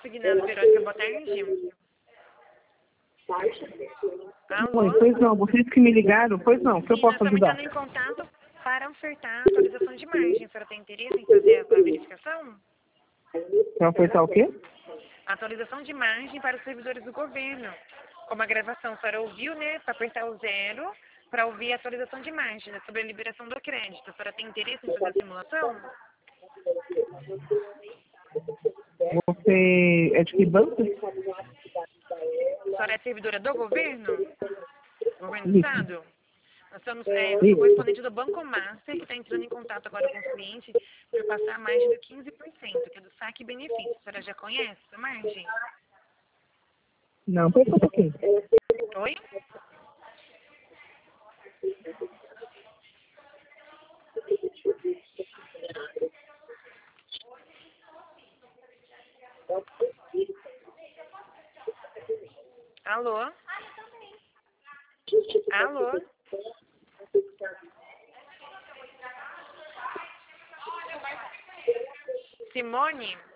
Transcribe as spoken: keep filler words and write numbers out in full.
Assignado Verônica, boa tarde. Alô? Oi, pois não, vocês que me ligaram, pois não, que eu Sim, nós posso estamos ajudar? entrando em contato para ofertar a atualização de margem. A senhora tem interesse em fazer a verificação? Pra ofertar o quê? Atualização de margem para os servidores do governo. Como a gravação a senhora ouviu, né? Para apertar o zero, para ouvir a atualização de margem, né, sobre a liberação do crédito. A senhora tem interesse em fazer a simulação? Você é de que banco? A senhora é servidora do governo? Governo do Isso. Estado? Nós estamos, é, eu sou Isso. correspondente do Banco Master, que está entrando em contato agora com o cliente para passar a margem do quinze por cento, que é do saque e benefício. A senhora já conhece essa margem? Não, pera só um pouquinho. Oi? Alô? Alô? Simone?